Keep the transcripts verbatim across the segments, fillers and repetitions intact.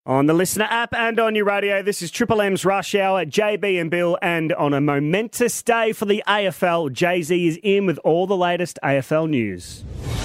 On the Listener app and on your radio, this is Triple M's Rush Hour, J B and Bill, and on a momentous day for the A F L, Jay-Z is in with all the latest A F L news.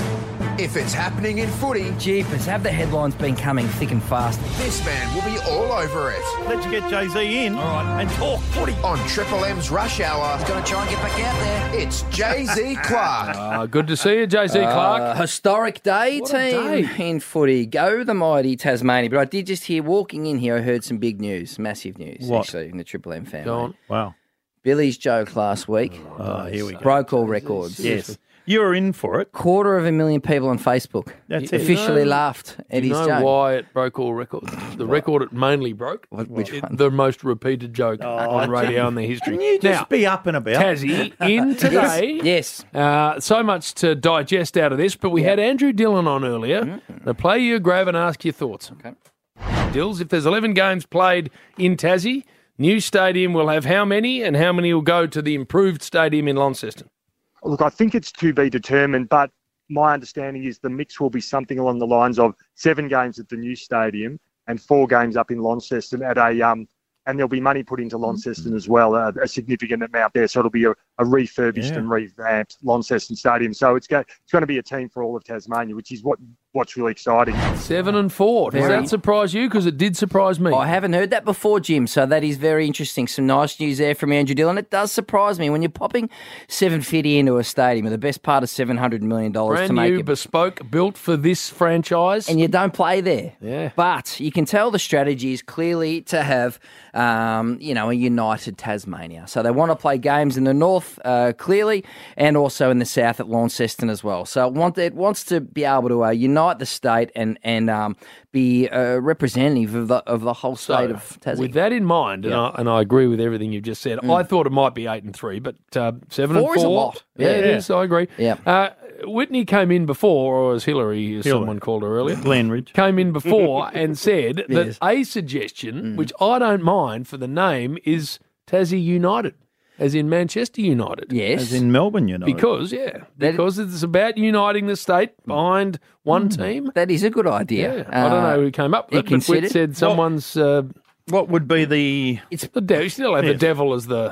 If it's happening in footy, jeepers, have the headlines been coming thick and fast? This man will be all over it. Let's get Jay-Z in, all right, and talk footy. On Triple M's Rush Hour. He's going to try and get back out there. It's Jay-Z Clark. Uh, good to see you, Jay-Z Clark. Uh, historic day, what team, day. in footy. Go the mighty Tasmania. But I did just hear, walking in here, I heard some big news, massive news, what? actually, in the Triple M family. Go on. Wow. Billy's joke last week. Oh, here we go. Broke all records. Yes. You were in for it. Quarter of a million people on Facebook That's it. officially You know- laughed at You his know joke. why it broke all records? The record it mainly broke. What- which It- one? The most repeated joke on radio in the history. Can you just now, be up and about? Tazzy, in today. Yes. Uh, so much to digest out of this, but we had Andrew Dillon on earlier. To play you, grab and ask your thoughts. Okay. Dills, if there's eleven games played in Tassie, new stadium will have how many, and how many will go to the improved stadium in Launceston? Look, I think it's to be determined, but my understanding is the mix will be something along the lines of seven games at the new stadium and four games up in Launceston at a um, and there'll be money put into Launceston as well, a, a significant amount there. So it'll be a, a refurbished Yeah. and revamped Launceston Stadium. So it's go, it's going to be a team for all of Tasmania, which is what what's really exciting. Seven and four. Does Very. that surprise you? Because it did surprise me. I haven't heard that before, Jim, so that is very interesting. Some nice news there from Andrew Dillon. It does surprise me when you're popping seven fifty into a stadium with the best part of seven hundred million dollars Brand to make new, it, bespoke, built for this franchise. and you don't play there. Yeah. But you can tell the strategy is clearly to have, um, you know, a united Tasmania. So they want to play games in the north, uh, clearly, and also in the south at Launceston as well. So it, want, it wants to be able to uh, unite the state and and um, be a representative of the of the whole state So, of Tassie. with that in mind, and, I, and I agree with everything you've just said, I thought it might be eight and three, but uh, seven Four and is a four. lot. Yeah, it Yeah. is. I agree. Yeah. Uh, Whitney came in before, or as Hillary, as Hillary. someone called her earlier, Glenridge. came in before and said Yes. that a suggestion, which I don't mind for the name, is Tassie United, as in Manchester United. Yes. As in Melbourne, you know. Because, yeah, That- because it's about uniting the state behind one team. That is a good idea. Yeah, I don't know who came up you with it, but Whit considered- said someone's uh, What would be the... it's the devil. You still have Yeah. the devil as the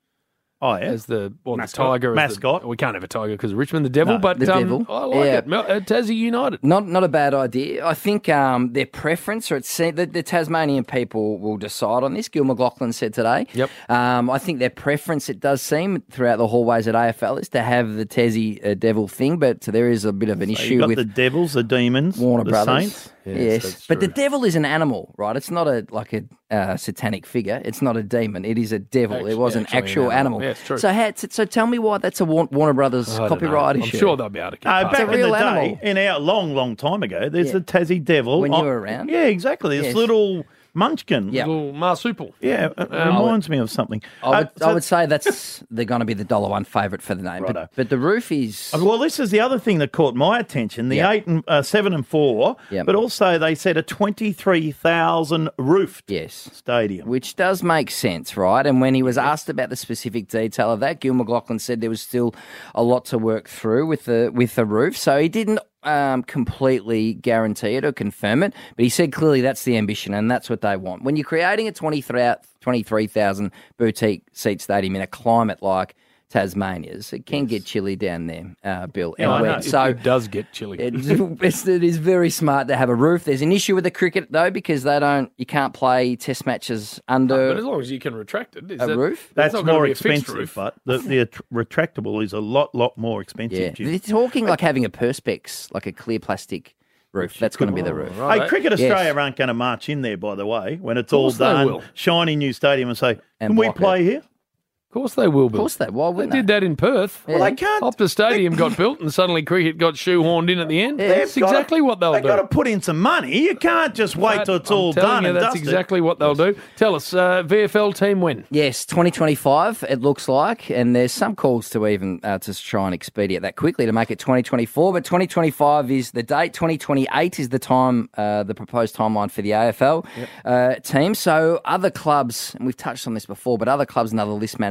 Oh, yeah. as the well, Mascot. the tiger as Mascot. The, we can't have a tiger because of Richmond, the devil. No. but The um, devil. I like Yeah. it. Mel- uh, Tassie United. Not not a bad idea. I think um, their preference, or it's the, the Tasmanian people will decide on this. Gil McLaughlin said today. Yep. Um, I think their preference, it does seem throughout the hallways at A F L, is to have the Tassie uh, Devil thing, but there is a bit of an So issue you've got with the Devils, the Demons, Warner the Brothers. Saints. Yes, Yes, that's but the true. devil is an animal, right? It's not a like a uh, satanic figure. It's not a demon. It is a devil. Actually- it was an actually an actual animal. animal. Yeah, it's true. So, how, so tell me why that's a Wa- Warner Brothers I don't copyright know. issue. I'm sure they'll be able to get No, past back a it. in the real day, animal. in our long, long time ago, there's Yeah. the Tassie Devil. When you on- were around? Yeah, exactly. This Yes. little munchkin. Yeah. Little marsupial. Yeah, it Uh, reminds me of something. I would, Uh, so- I would say that's they're going to be the dollar one favourite for the name. Righto. But, but the roof is Uh, Well, this is the other thing that caught my attention: the Yeah. eight and uh, seven and four, Yeah. but also they said a twenty-three thousand roofed yes, stadium. which does make sense, right? And when he was asked about the specific detail of that, Gil McLaughlin said there was still a lot to work through with the with the roof. So he didn't um, completely guarantee it or confirm it, but he said clearly that's the ambition and that's what they want. When you're creating a twenty-three thousand boutique seat stadium in a climate like Tasmania's, it can get chilly down there, uh, Bill. Yeah, I and know. wet. It, So it does get chilly. It, it's, it is very smart to have a roof. There's an issue with the cricket though because they don't. You can't play test matches under but as long as you can retract it, is a that, roof. That's That's not gonna more be a fixed expensive, roof. but the, the att- retractable is a lot, lot more expensive. Yeah, Jim. they're talking like having a perspex, like a clear plastic roof. That's going to be the roof. Right. Hey, Cricket Yes. Australia aren't going to march in there, by the way, when it's all course they done. will. Shiny new stadium and say, And can we block play here? Of course they will, Bill. Of course they. Why They wouldn't did that in Perth. Well, they can't. Optus Stadium got built and suddenly cricket got shoehorned in at the end. Yeah. That's They've gotta- exactly what they'll They've do. got to put in some money. You can't just wait That- till it's I'm all telling done you, and that's dusted. exactly what they'll do. Tell us, uh, V F L team when? Yes, twenty twenty-five it looks like, and there's some calls to even uh, to try and expedite that quickly to make it twenty twenty-four, but twenty twenty-five is the date, twenty twenty-eight is the time, uh, the proposed timeline for the A F L uh, team. So other clubs, and we've touched on this before, but other clubs and other list managers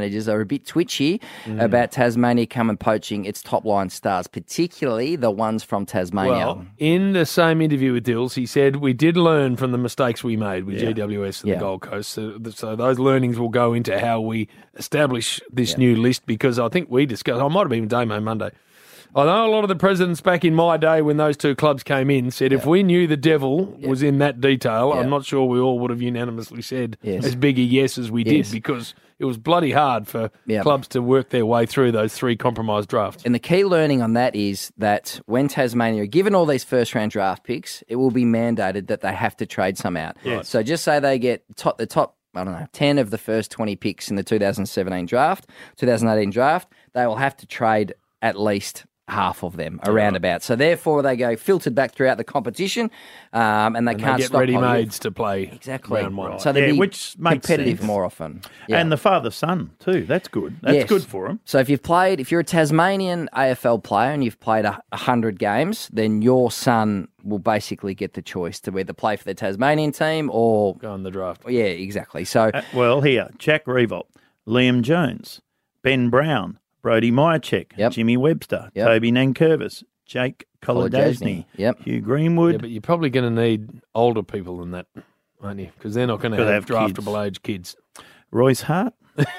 managers are a bit twitchy mm. about Tasmania coming poaching its top-line stars, particularly the ones from Tasmania. Well, in the same interview with Dills, he said, we did learn from the mistakes we made with yeah. G W S and yeah. the Gold Coast. So, so those learnings will go into how we establish this yeah. new list, because I think we discussed, I might have been Damo Monday, I know a lot of the presidents back in my day when those two clubs came in said yeah. if we knew the devil yeah. was in that detail, yeah. I'm not sure we all would have unanimously said yes. as big a yes as we yes. did, because it was bloody hard for yeah. clubs to work their way through those three compromised drafts. And the key learning on that is that when Tasmania are given all these first-round draft picks, it will be mandated that they have to trade some out. Yes. So just say they get top, the top, I don't know, ten of the first twenty picks in the two thousand seventeen draft, two thousand eighteen draft, they will have to trade at least half of them around yeah. about. So therefore they go filtered back throughout the competition um, and they and can't they get stop ready-mades to play exactly. round one. Right. So they'll yeah, be which makes competitive sense. more often. Yeah. And the father-son too. That's good. That's yes. good for them. So if you've played, if you're a Tasmanian A F L player and you've played a hundred games, then your son will basically get the choice to either play for the Tasmanian team or go in the draft. Yeah, exactly. So uh, well, here, Jack Revolt, Liam Jones, Ben Brown, Brody Myercheck, yep. Jimmy Webster, yep. Toby Nankervis, Jake Kolodasny, yep. Hugh Greenwood. Yeah, but you're probably going to need older people than that, aren't you? Because they're not going to have, have draftable kids. age kids. Royce Hart.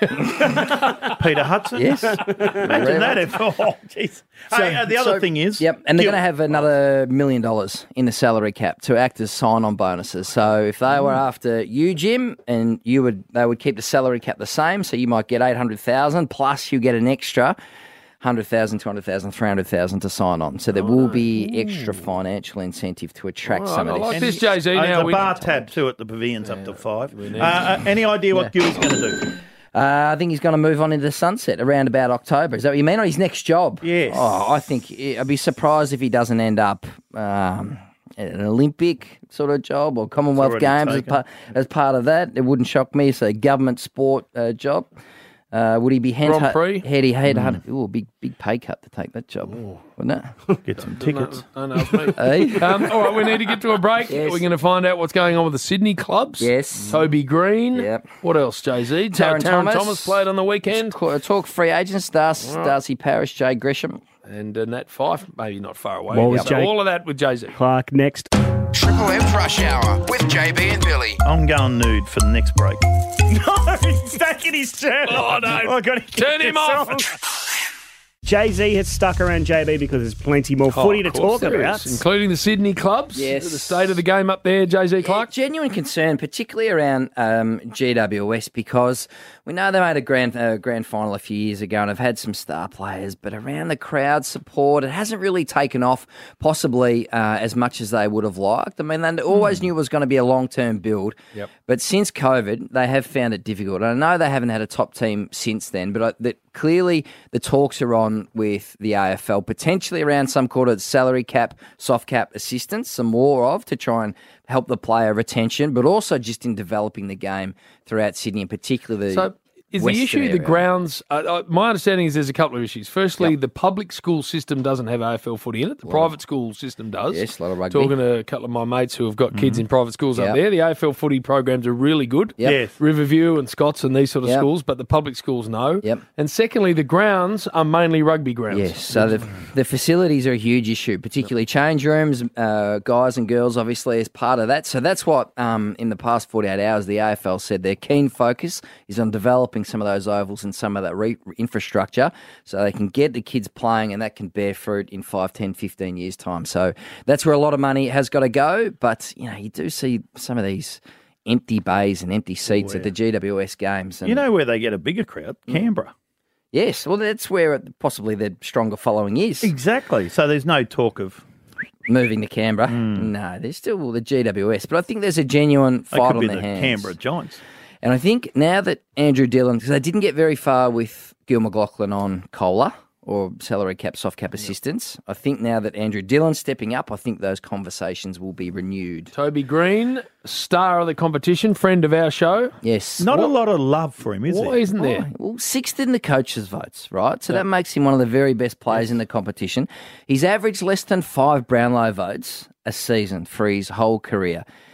Peter Hudson. Yes. Imagine that. If, oh, jeez. So, hey, uh, the other so, thing is... Yep, and they're Gil- going to have another million dollars in the salary cap to act as sign-on bonuses. So if they were after you, Jim, and you would, they would keep the salary cap the same, so you might get eight hundred thousand dollars, plus you get an extra one hundred thousand dollars, two hundred thousand dollars, three hundred thousand dollars to sign on. So there will be extra financial incentive to attract Right, some of I this. like this, Jay Z. Uh, Now the we bar tab too at the pavilion's up to five. we need- Uh, uh, any idea what Yeah. Gil's going to do? Uh, I think he's going to move on into the sunset around about October. Is that what you mean? Or his next job? Yes. Oh, I think I'd be surprised if he doesn't end up um, at an Olympic sort of job or Commonwealth already Games as taken. part, as part of that. It wouldn't shock me. It's a government sport uh, job. Uh, would he be hand, Grand Prix? heady head? Mm. Ooh, big big pay cut to take that job, wouldn't it? Get some tickets. I know it's me. Hey? Um, all right, we need to get to a break. Yes. We're going to find out what's going on with the Sydney clubs. Yes. Toby Green. Yep. What else, Jay Z? Taron Thomas. Thomas played on the weekend. Talk, talk free agents, Darcy, Darcy Parish, Jay Gresham. And uh, Nat Fife, maybe not far away. What was So Jake- all of that with Jay Z. Clark next. Triple M's Rush Hour with J B and Billy. I'm going nude for the next break. No, he's taking his turn. Oh, no. I gotta get Turn him this off. on. Jay-Z has stuck around J B because there's plenty more footy to Oh, Of course talk there about. is, including the Sydney clubs. Yes. The state of the game up there, Jay Z Clark. Yeah, genuine concern, particularly around um, G W S, because we know they made a grand uh, grand final a few years ago and have had some star players, but around the crowd support, it hasn't really taken off, possibly uh, as much as they would have liked. I mean, they always knew it was going to be a long-term build, Yep. but since COVID, they have found it difficult. And I know they haven't had a top team since then, but I, that clearly the talks are on with the A F L, potentially around some sort of salary cap, soft cap assistance, some more of, to try and help the player retention, but also just in developing the game throughout Sydney, and particularly So is the Western issue the area. grounds? Uh, uh, my understanding is there's a couple of issues. Firstly, Yep. the public school system doesn't have A F L footy in it. The private school system does. Yes, a lot of rugby. Talking to a couple of my mates who have got kids in private schools up Yep. there, the A F L footy programs are really good. Yep. Yes. Riverview and Scots and these sort of Yep. schools, but the public schools no. Yep. And secondly, the grounds are mainly rugby grounds. Yes, so the, the facilities are a huge issue, particularly change rooms, uh, guys and girls, obviously, as part of that. So that's what, um, in the past forty-eight hours, the A F L said their keen focus is on developing some of those ovals and some of that re- infrastructure so they can get the kids playing, and that can bear fruit in five, ten, fifteen years' time. So that's where a lot of money has got to go. But, you know, you do see some of these empty bays and empty seats at the G W S games. And You know where they get a bigger crowd? Canberra. yes, well, that's where possibly the stronger following is. Exactly. So there's no talk of Moving to Canberra. No, there's still the G W S, but I think there's a genuine they fight could on be their the hands. Canberra Giants. And I think now that Andrew Dillon, because they didn't get very far with Gil McLaughlin on COLA or salary cap, soft cap assistance, I think now that Andrew Dillon's stepping up, I think those conversations will be renewed. Toby Green, star of the competition, friend of our show. Yes. Not a lot of love for him, is Why there? isn't there? Well, sixth in the coaches' votes, right? So that makes him one of the very best players in the competition. He's averaged less than five Brownlow votes a season for his whole career.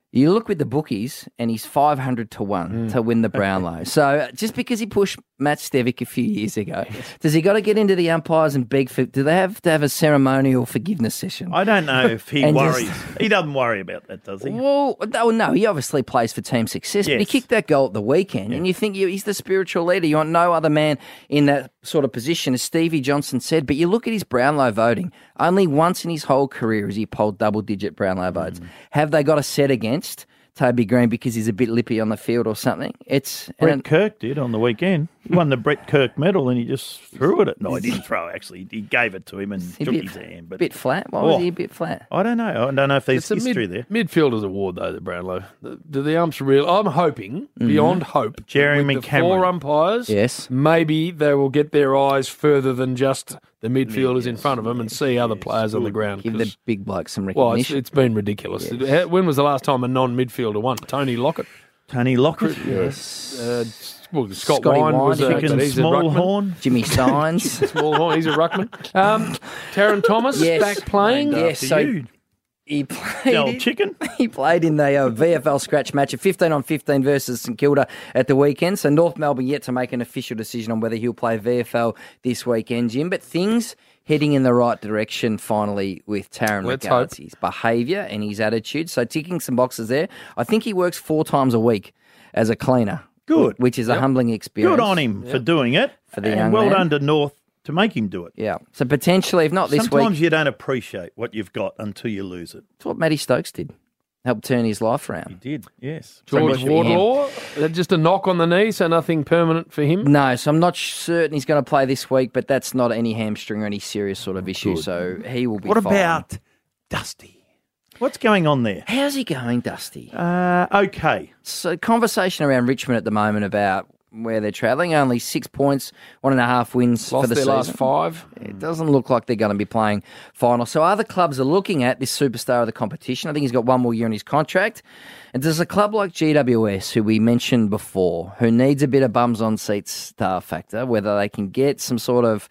You look with the bookies, and he's five hundred to one mm. to win the Brownlow. So just because he pushed Matt Stevic a few years ago, does he got to get into the umpires and beg for? Do they have to have a ceremonial forgiveness session? I don't know if he worries. Just, he doesn't worry about that, does he? Well, no, no he obviously plays for team success, yes. but he kicked that goal at the weekend, yeah. and you think you, he's the spiritual leader. You want no other man in that sort of position, as Stevie Johnson said. But you look at his Brownlow voting. Only once in his whole career has he polled double-digit Brownlow votes. Mm. Have they got a set against Toby Green because he's a bit lippy on the field or something? It's Brett and, Kirk did on the weekend. He won the Brett Kirk medal and he just threw it. No, he didn't throw, actually. He gave it to him and took bit, his hand. But a bit flat? Why oh, was he a bit flat? I don't know. I don't know if there's it's history a mid, there. Midfielders award, though, the Brownlow. The, do the umps real? I'm hoping, mm-hmm. beyond hope, Jeremy with the Cameron. four umpires, yes. maybe they will get their eyes further than just the midfielders yes, in front of them and see yes, other players on the ground. Give the big blokes some recognition. Well, it's, it's been ridiculous. Yes. When was the last time a non-midfielder won? Tony Lockett. Tony Lockett. Yes. Uh, well, Scott Scotty Wine was a, Chicken he's a ruckman. Jimmy Steins. Smallhorn, he's a ruckman. Um, Taron Thomas yes. back playing. Yes, so you. he played. The old chicken. He played in the uh, V F L scratch match of fifteen on fifteen versus St Kilda at the weekend. So North Melbourne yet to make an official decision on whether he'll play V F L this weekend, Jim. But things heading in the right direction finally with Taron Let's regards hope. his behaviour and his attitude. So ticking some boxes there. I think he works four times a week as a cleaner. Good. Which is yep. a humbling experience. Good on him yep. for doing it. For the and young well man. done to North to make him do it. Yeah. So potentially, if not this Sometimes week... Sometimes you don't appreciate what you've got until you lose it. That's what Matty Stokes did. Helped turn his life around. He did, yes. George Wardlaw, just a knock on the knee, so nothing permanent for him? No, so I'm not certain he's going to play this week, but that's not any hamstring or any serious sort of issue, Good. so he will be What fine. about Dusty? What's going on there? How's he going, Dusty? Uh, okay. So conversation around Richmond at the moment about where they're travelling. Only six points, one and a half wins Lost for the their season. last five. It doesn't look like they're going to be playing final. So other clubs are looking at this superstar of the competition. I think he's got one more year in his contract. And there's a club like G W S, who we mentioned before, who needs a bit of bums on seats star factor, whether they can get some sort of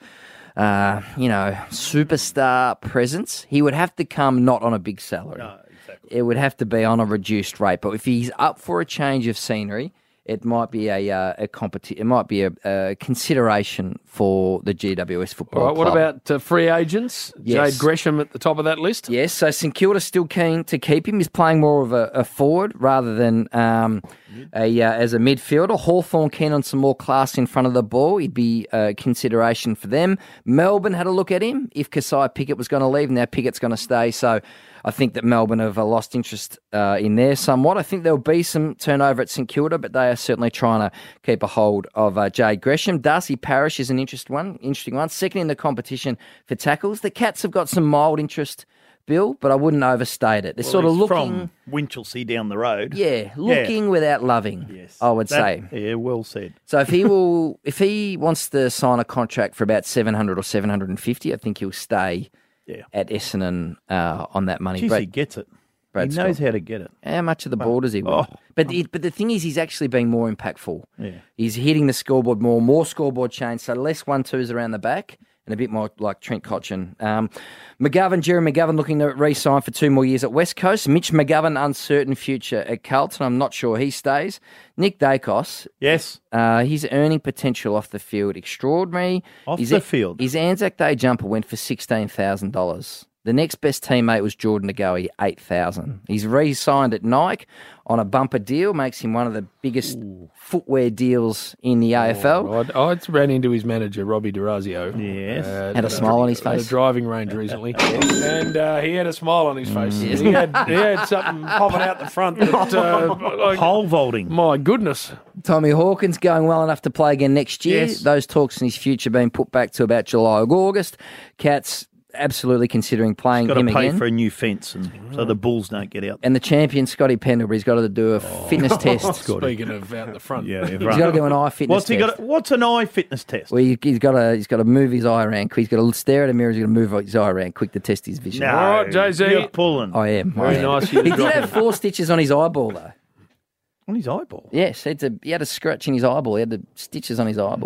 Uh, you know, superstar presence. He would have to come not on a big salary. No, exactly. It would have to be on a reduced rate. But if he's up for a change of scenery, it might be a uh, a competi- It might be a, a consideration for the G W S football All right, club. what about uh, free agents? Yes. Jade Gresham at the top of that list? Yes, so St Kilda's still keen to keep him. He's playing more of a, a forward rather than um, a uh, as a midfielder. Hawthorn keen on some more class in front of the ball. He'd be a consideration for them. Melbourne had a look at him if Kasai Pickett was going to leave. Now Pickett's going to stay, so I think that Melbourne have uh, lost interest uh, in there somewhat. I think there'll be some turnover at St Kilda, but they are certainly trying to keep a hold of uh, Jade Gresham. Darcy Parish is an interest one, interesting one. Second in the competition for tackles. The Cats have got some mild interest, Bill, but I wouldn't overstate it. They're well, sort of looking from Winchelsea down the road. Yeah, looking yeah. without loving. Yes, I would that, say. Yeah, well said. So if he will, if he wants to sign a contract for about seven hundred or seven hundred and fifty, I think he'll stay. Yeah. At Essendon uh, on that money. Jeez, Brad, he gets it. Brad he knows Scott. how to get it. How much of the ball does he win? Oh. But it, but the thing is, he's actually being more impactful. Yeah. He's hitting the scoreboard more, more scoreboard change, so less one-twos around the back and a bit more like Trent Cotchin. Um, McGovern, Jeremy McGovern looking to re-sign for two more years at West Coast. Mitch McGovern, uncertain future at Carlton. I'm not sure he stays. Nick Dacos. Yes. Uh, his earning potential off the field, extraordinary. Off his, the field. His Anzac Day jumper went for sixteen thousand dollars. The next best teammate was Jordan Nagoe, eight thousand dollars. He's re-signed at Nike on a bumper deal, makes him one of the biggest Ooh. footwear deals in the A F L. Oh, I, I ran into his manager, Robbie DeRazio. Yes. Uh, had a smile on his face. At a driving range recently. and uh, he had a smile on his face. Mm. He, had, he had something popping out the front. That, uh, like, pole vaulting. My goodness. Tommy Hawkins going well enough to play again next year. Yes. Those talks in his future being put back to about July or August. Cats absolutely considering playing He's got him to pay again. for a new fence and so the Bulls don't get out. And the champion, Scotty Pendlebury's got to do a fitness test. Speaking of out the front. Yeah, he's got to do an eye fitness what's he test. got? What's an eye fitness test? Well, he, he's got to he's got to move his eye around quick. He's got to stare at a mirror. He's got to move his eye around quick to test his vision. No, all right, Jay-Z. You're pulling. I am. Very I am. nice. He did have four stitches on his eyeball, though. On his eyeball? Yes, he had, to, he had a scratch in his eyeball. He had the stitches on his eyeball.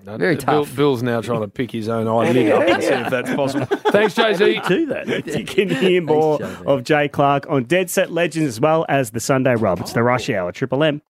Yeah, very Bill, tough. Bill's now trying to pick his own eyelid up and see if that's possible. Thanks, Jay Z. Do that. You can hear more Thanks, Jay Z. of Jay Clark on Dead Set Legends as well as the Sunday Rob. It's the Rush Hour, Triple M.